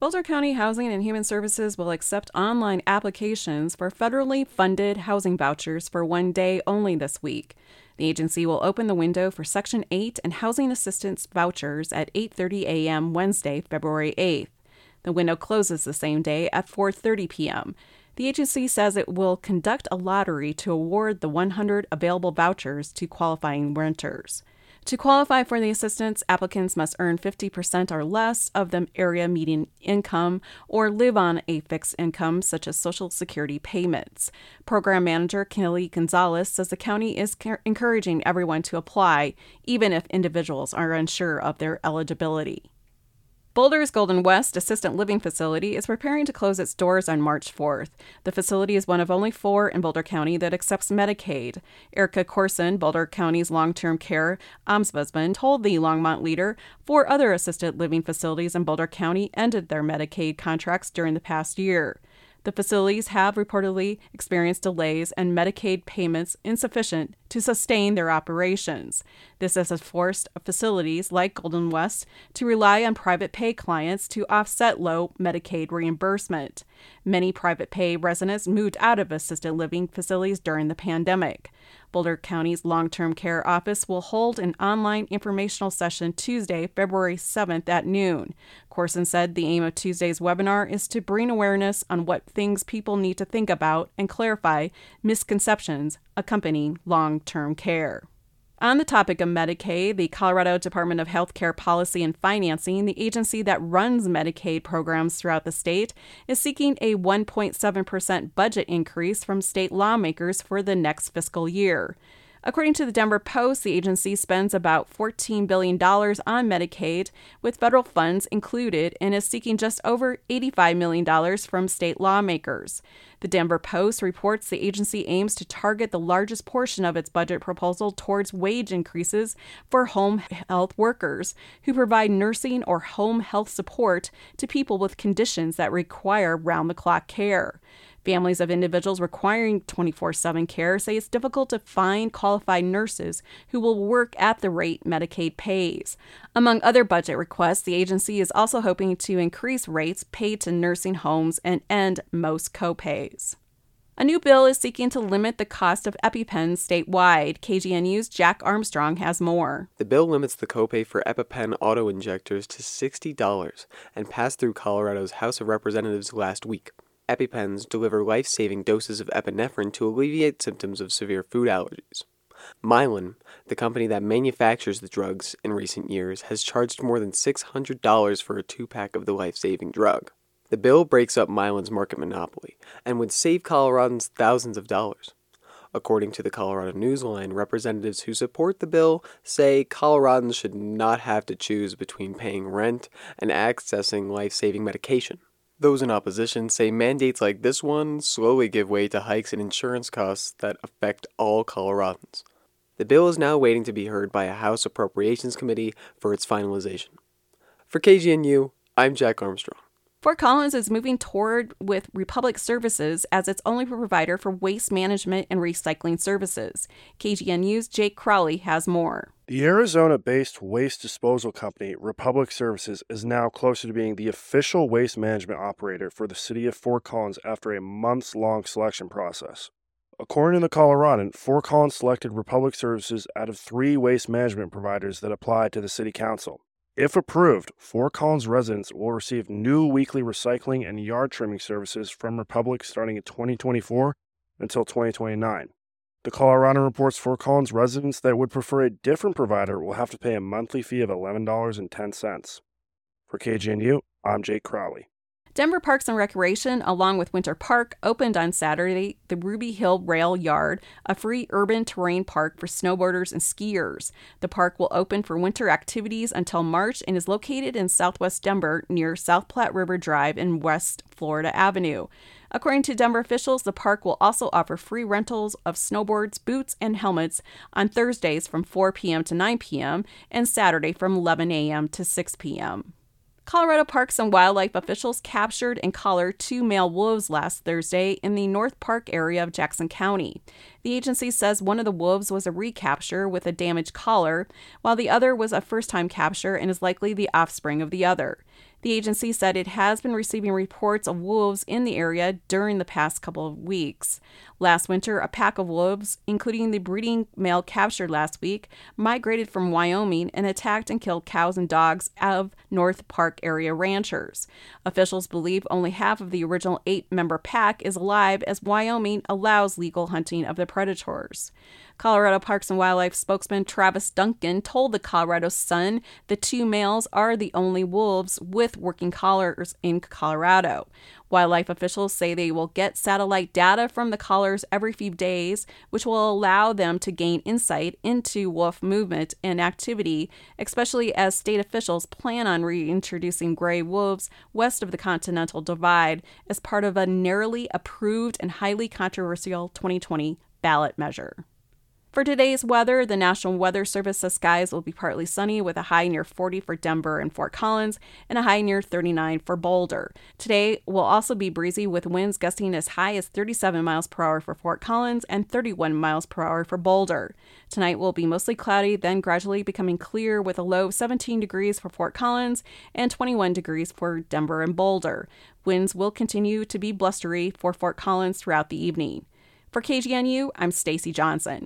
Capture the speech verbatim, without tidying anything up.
Boulder County Housing and Human Services will accept online applications for federally funded housing vouchers for one day only this week. The agency will open the window for Section eight and housing assistance vouchers at eight thirty a.m. Wednesday, February eighth. The window closes the same day at four thirty p.m. The agency says it will conduct a lottery to award the one hundred available vouchers to qualifying renters. To qualify for the assistance, applicants must earn fifty percent or less of the area median income or live on a fixed income, such as Social Security payments. Program Manager Kelly Gonzalez says the county is encouraging everyone to apply, even if individuals are unsure of their eligibility. Boulder's Golden West Assisted Living Facility is preparing to close its doors on March fourth. The facility is one of only four in Boulder County that accepts Medicaid. Erica Corson, Boulder County's long-term care ombudsman, told the Longmont Leader four other assisted living facilities in Boulder County ended their Medicaid contracts during the past year. The facilities have reportedly experienced delays and Medicaid payments insufficient to sustain their operations. This has forced facilities like Golden West to rely on private pay clients to offset low Medicaid reimbursement. Many private pay residents moved out of assisted living facilities during the pandemic. Boulder County's long-term care office will hold an online informational session Tuesday, February seventh at noon. Corson said the aim of Tuesday's webinar is to bring awareness on what things people need to think about and clarify misconceptions accompanying long-term care. On the topic of Medicaid, the Colorado Department of Healthcare Policy and Financing, the agency that runs Medicaid programs throughout the state, is seeking a one point seven percent budget increase from state lawmakers for the next fiscal year. According to the Denver Post, the agency spends about fourteen billion dollars on Medicaid, with federal funds included, and is seeking just over eighty-five million dollars from state lawmakers. The Denver Post reports the agency aims to target the largest portion of its budget proposal towards wage increases for home health workers who provide nursing or home health support to people with conditions that require round-the-clock care. Families of individuals requiring twenty-four seven care say it's difficult to find qualified nurses who will work at the rate Medicaid pays. Among other budget requests, the agency is also hoping to increase rates paid to nursing homes and end most copays. A new bill is seeking to limit the cost of EpiPens statewide. K G N U's Jack Armstrong has more. The bill limits the copay for EpiPen auto-injectors to sixty dollars and passed through Colorado's House of Representatives last week. EpiPens deliver life-saving doses of epinephrine to alleviate symptoms of severe food allergies. Mylan, the company that manufactures the drugs in recent years, has charged more than six hundred dollars for a two-pack of the life-saving drug. The bill breaks up Mylan's market monopoly and would save Coloradans thousands of dollars. According to the Colorado Newsline, representatives who support the bill say Coloradans should not have to choose between paying rent and accessing life-saving medication. Those in opposition say mandates like this one slowly give way to hikes in insurance costs that affect all Coloradans. The bill is now waiting to be heard by a House Appropriations Committee for its finalization. For K G N U, I'm Jack Armstrong. Fort Collins is moving toward with Republic Services as its only provider for waste management and recycling services. K G N U's Jake Crowley has more. The Arizona-based waste disposal company Republic Services is now closer to being the official waste management operator for the city of Fort Collins after a months-long selection process. According to the Coloradan, Fort Collins selected Republic Services out of three waste management providers that applied to the city council. If approved, Fort Collins residents will receive new weekly recycling and yard trimming services from Republic starting in twenty twenty-four until twenty twenty-nine. The Colorado reports Fort Collins residents that would prefer a different provider will have to pay a monthly fee of eleven dollars and ten cents. For K G N U, I'm Jake Crowley. Denver Parks and Recreation, along with Winter Park, opened on Saturday the Ruby Hill Rail Yard, a free urban terrain park for snowboarders and skiers. The park will open for winter activities until March and is located in southwest Denver near South Platte River Drive and West Florida Avenue. According to Denver officials, the park will also offer free rentals of snowboards, boots, and helmets on Thursdays from four p.m. to nine p.m. and Saturday from eleven a.m. to six p.m. Colorado Parks and Wildlife officials captured and collared two male wolves last Thursday in the North Park area of Jackson County. The agency says one of the wolves was a recapture with a damaged collar, while the other was a first-time capture and is likely the offspring of the other. The agency said it has been receiving reports of wolves in the area during the past couple of weeks. Last winter, a pack of wolves, including the breeding male captured last week, migrated from Wyoming and attacked and killed cows and dogs of North Park area ranchers. Officials believe only half of the original eight-member pack is alive, as Wyoming allows legal hunting of the predators. Colorado Parks and Wildlife spokesman Travis Duncan told the Colorado Sun the two males are the only wolves with working collars in Colorado. Wildlife officials say they will get satellite data from the collars every few days, which will allow them to gain insight into wolf movement and activity, especially as state officials plan on reintroducing gray wolves west of the Continental Divide as part of a narrowly approved and highly controversial twenty twenty ballot measure. For today's weather, the National Weather Service says skies will be partly sunny with a high near forty for Denver and Fort Collins and a high near thirty-nine for Boulder. Today will also be breezy with winds gusting as high as thirty-seven miles per hour for Fort Collins and thirty-one miles per hour for Boulder. Tonight will be mostly cloudy, then gradually becoming clear with a low of seventeen degrees for Fort Collins and twenty-one degrees for Denver and Boulder. Winds will continue to be blustery for Fort Collins throughout the evening. For K G N U, I'm Stacy Johnson.